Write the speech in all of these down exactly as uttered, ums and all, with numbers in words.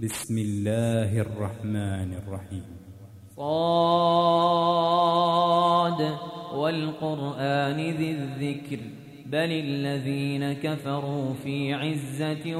بسم الله الرحمن الرحيم. صاد والقرآن ذي الذكر بل الذين كفروا في عزة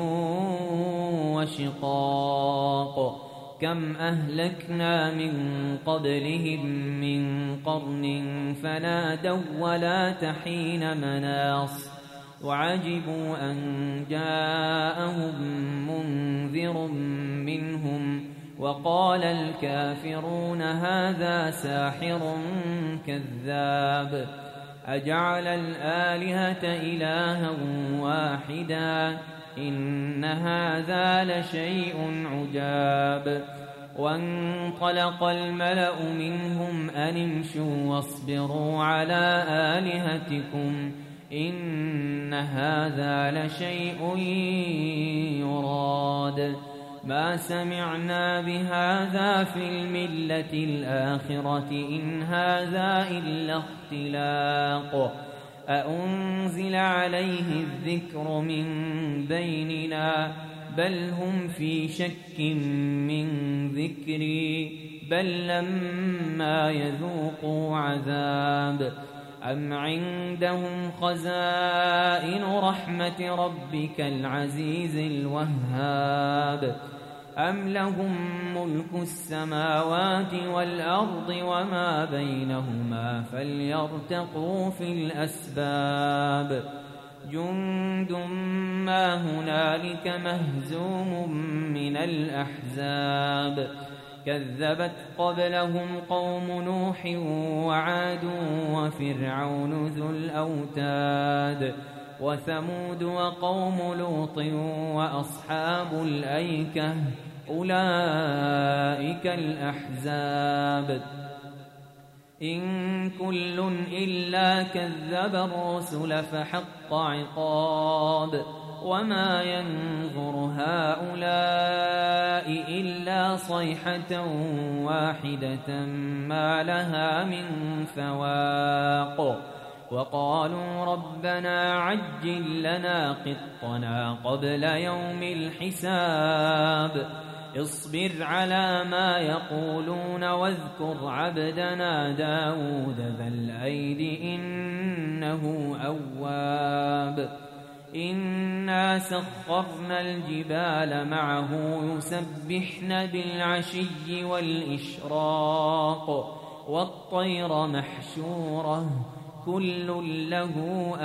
وشقاق كم أهلكنا من قبلهم من قرن فنادوا ولا تحين مناص وعجبوا أن جاءهم منذر منهم وقال الكافرون هذا ساحر كذاب أجعل الآلهة إلها واحدا إن هذا لشيء عجاب وانطلق الملأ منهم أن امشوا واصبروا على آلهتكم إن هذا لشيء يراد ما سمعنا بهذا في الملة الآخرة إن هذا إلا اختلاق أأنزل عليه الذكر من بيننا بل هم في شك من ذكري بل لما يذوقوا عذاب أم عندهم خزائن رحمة ربك العزيز الوهاب أم لهم ملك السماوات والأرض وما بينهما فليرتقوا في الأسباب جند ما هنالك مهزوم من الأحزاب كذبت قبلهم قوم نوح وعاد وفرعون ذو الأوتاد وثمود وقوم لوط وأصحاب الأيكة أولئك الأحزاب إن كل إلا كذب الرسل فحق عقاب وما ينظر هؤلاء إلا صيحة واحدة ما لها من فواق وقالوا ربنا عجل لنا قطنا قبل يوم الحساب اصبر على ما يقولون واذكر عبدنا داود ذا الأيد إنه أواب إنا سخرنا الجبال معه يسبحن بالعشي والإشراق والطير محشورة كل له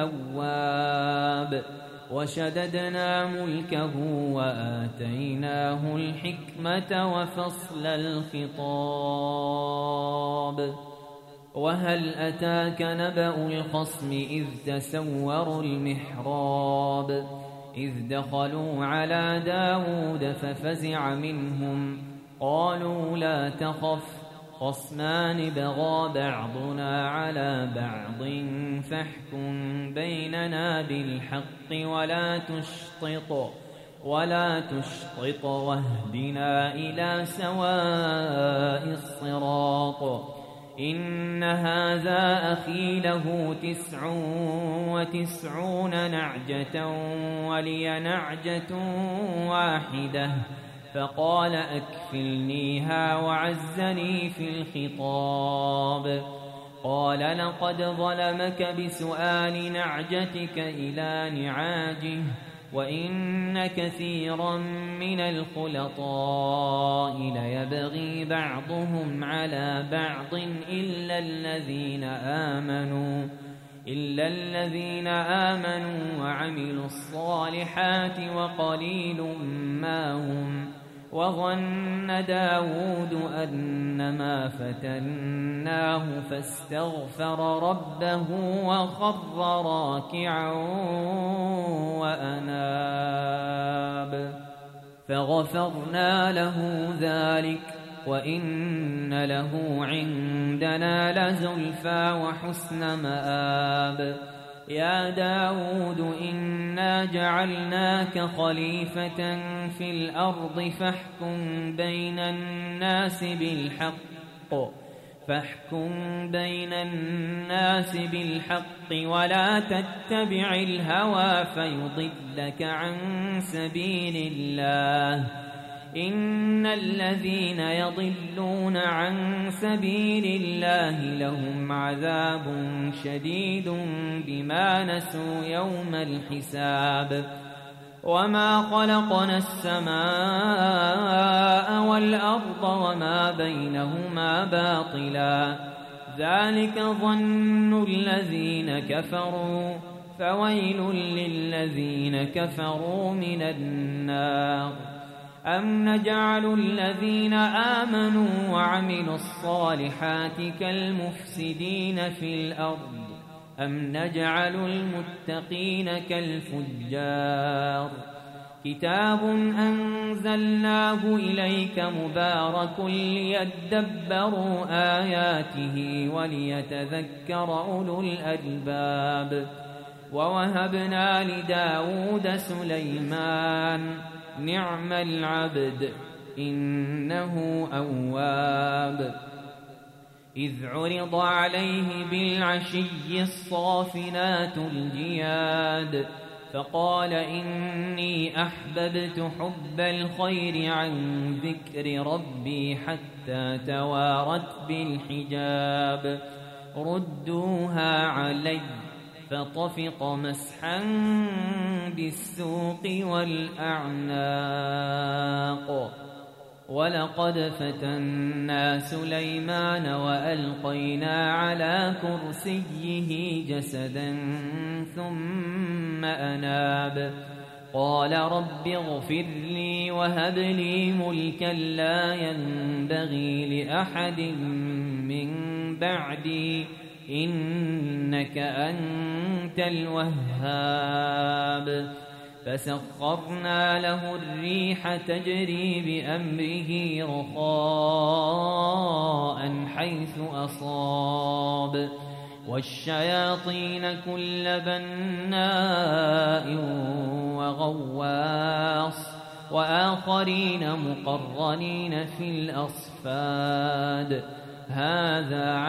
أواب وشددنا ملكه وآتيناه الحكمة وفصل الخطاب وهل أتاك نبأ الخصم إذ تسوروا المحراب إذ دخلوا على داود ففزع منهم قالوا لا تخف خصمان بغى بعضنا على بعض فاحكم بيننا بالحق ولا تشطط ولا تشطط واهدنا إلى سواء الصراط إن هذا أخي له تسع وتسعون نعجة ولي نعجة واحدة فقال أكفلنيها وعزني في الخطاب قال لقد ظلمك بسؤال نعجتك إلى نعاجه وإن كثيرا من الخلطاء ليبغي بعضهم على بعض إلا الذين آمنوا إلا الذين آمنوا وعملوا الصالحات وقليل ما هم وظن داود أنما فتناه فاستغفر ربه وخر راكعا وأناب فغفرنا له ذلك وإن له عندنا لزلفى وحسن مآب يا داود إنا جعلناك خليفة في الأرض فاحكم بين الناس بالحق فاحكم بين الناس بالحق ولا تتبع الهوى فيضلك عن سبيل الله إن الذين يضلون عن سبيل الله لهم عذاب شديد بما نسوا يوم الحساب وما خلقنا السماء والأرض وما بينهما باطلا ذلك ظن الذين كفروا فويل للذين كفروا من النار أم نجعل الذين آمنوا وعملوا الصالحات كالمفسدين في الأرض أم نجعل المتقين كالفجار كتاب أنزلناه إليك مبارك ليدبروا آياته وليتذكر أولو الألباب ووهبنا لداود سليمان نعم العبد إنه أواب إذ عرض عليه بالعشي الصافنات الجياد فقال إني أحببت حب الخير عن ذكر ربي حتى توارت بالحجاب ردوها علي فطفق مسحا بالسوق والأعناق ولقد فتنا سليمان وألقينا على كرسيه جسدا ثم أناب قال رب اغفر لي وهب لي ملكا لا ينبغي لأحد من بعدي إنك أنت الوهاب فسخرنا له الريح تجري بأمره رخاء حيث أصاب والشياطين كل بناء وغواص وآخرين مقرنين في الأصفاد هذا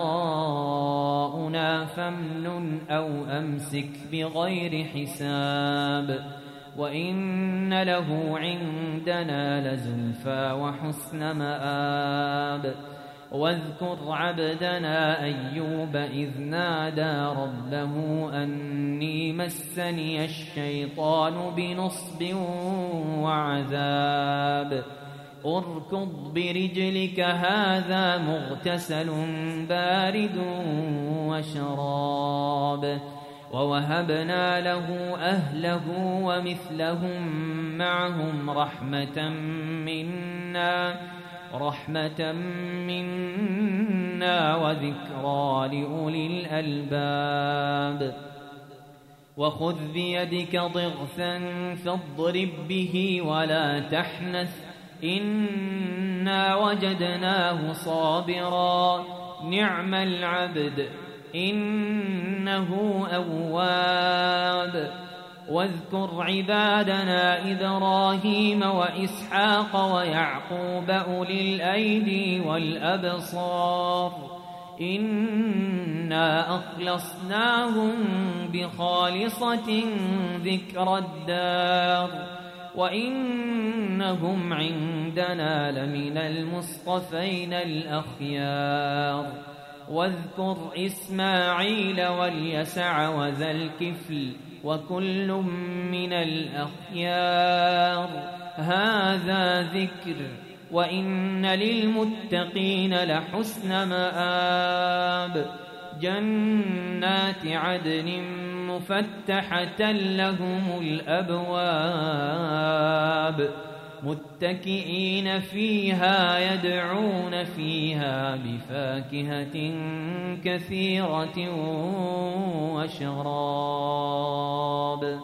عطاؤنا فامنن أو أمسك بغير حساب وإن له عندنا لزلفى وحسن مآب واذكر عبدنا أيوب إذ نادى ربه أني مسني الشيطان بنصب وعذاب اركض برجلك هذا مغتسل بارد وشراب ووهبنا له أهله ومثلهم معهم رحمة منا رحمة منا وذكرى لأولي الألباب وخذ بيدك ضغثا فاضرب به ولا تحنث إنا وجدناه صابرا نعم العبد إنه أواب واذكر عبادنا إبراهيم وإسحاق ويعقوب أولي الأيدي والأبصار إنا أخلصناهم بخالصة ذكر الدار وإنهم عندنا لمن المصطفين الأخيار واذكر إسماعيل واليسع وذا الكفل وكل من الأخيار هذا ذكر وإن للمتقين لحسن مآب جنات عدن مفتحة لهم الأبواب متكئين فيها يدعون فيها بفاكهة كثيرة وشراب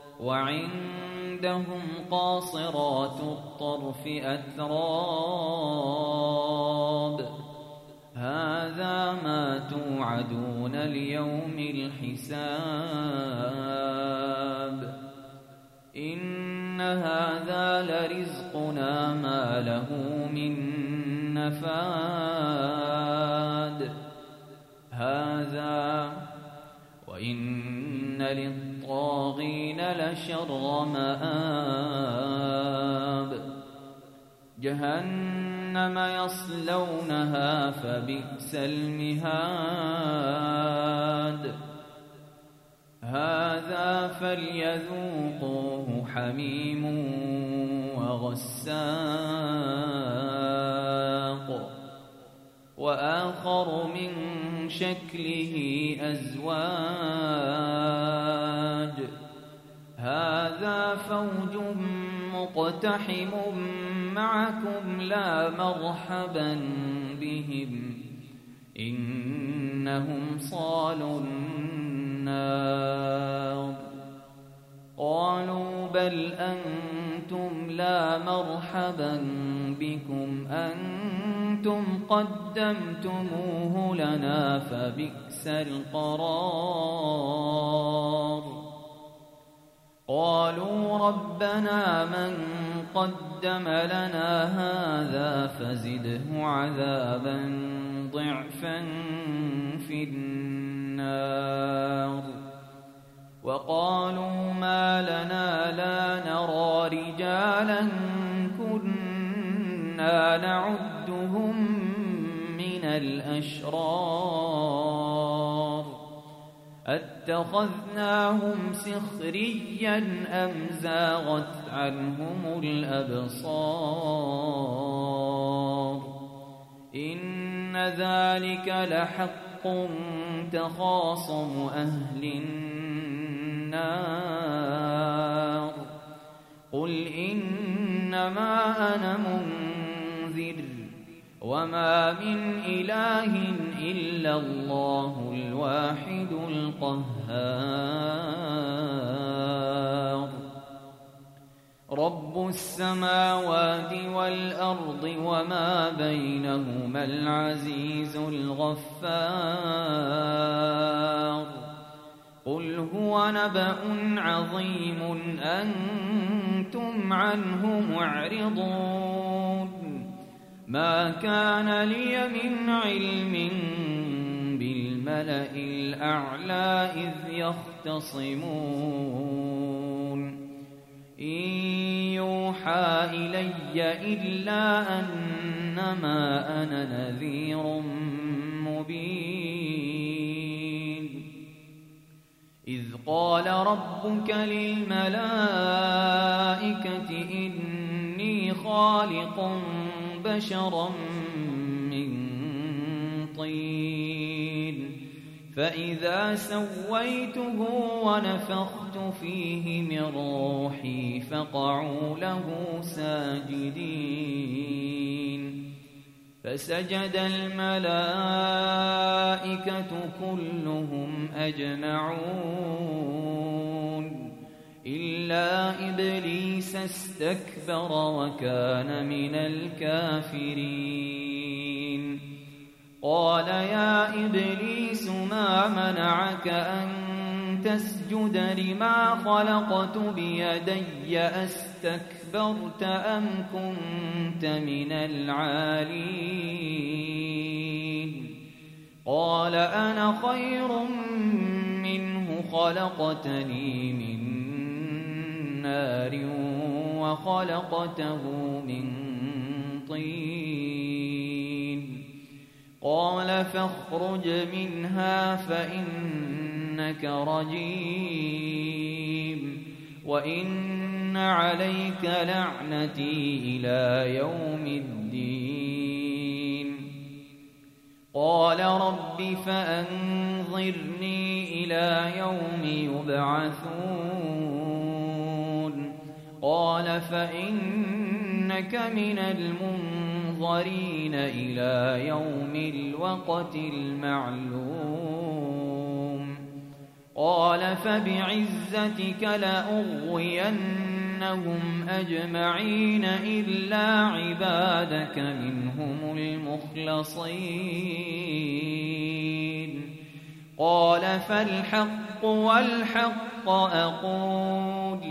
وعندهم قاصرات الطرف أتراب هذا ما توعدون ليوم الحساب إن هذا لرزقنا ما له من نفاد هذا وإن للطاغين لشر مآب جهنم يصلونها فبئس المهاد هذا فليذوقوه حميم وغساق وآخر من شكله أزواج هذا فوج مقتحم معكم لا مرحبا بهم إنهم صالوا النار قالوا بل أنتم لا مرحبا بكم أنتم قدمتموه لنا فبئس القرار قالوا ربنا من قدم لنا هذا فزده عذابا ضعفا في النار وقالوا ما لنا لا نرى رجالا كنا نعدهم من الأشرار أتخذناهم سخريا أم زاغت عنهم الأبصار إن ذلك لحق تخاصم أهل النار قل إنما أنا منذر وما من إله إلا الله الواحد القهار رب السماوات والأرض وما بينهما العزيز الغفار قل هو نبأ عظيم أنتم عنه معرضون ما كان لي من علم بالملأ الأعلى إذ يختصمون إن يوحى إلي إلا أنما أنا نذير مبين إذ قال ربك للملائكة إني خالق بشرا من طين فإذا سويته ونفخت فيه من روحي فقعوا له ساجدين فسجد الملائكة كلهم أجمعون إلا إبليس استكبر وكان من الكافرين قال يا إبليس ما منعك أن تسجد لما خلقت بيدي أستكبرت أم كنت من العالين قال أنا خير منه خلقتني من نار وخلقته من طين قال فاخرج منها فإنك رجيم وإن عليك لعنتي إلى يوم الدين قال رب فأنظرني إلى يوم يبعثون قال فإنك من المنظرين إلى يوم الوقت المعلوم قال فبعزتك لأغوينهم أجمعين إلا عبادك منهم المخلصين قال فالحق والحق أقول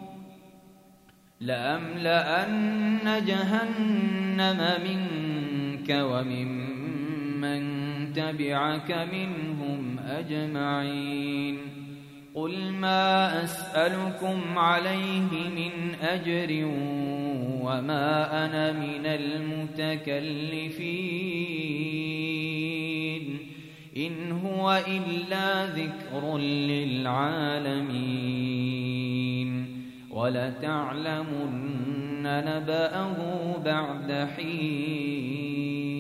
لأملأن جهنم منك وممن تبعك منهم أجمعين قل ما أسألكم عليه من أجر وما أنا من المتكلفين إن هو إلا ذكر للعالمين ولتعلمن نبأه بعد حين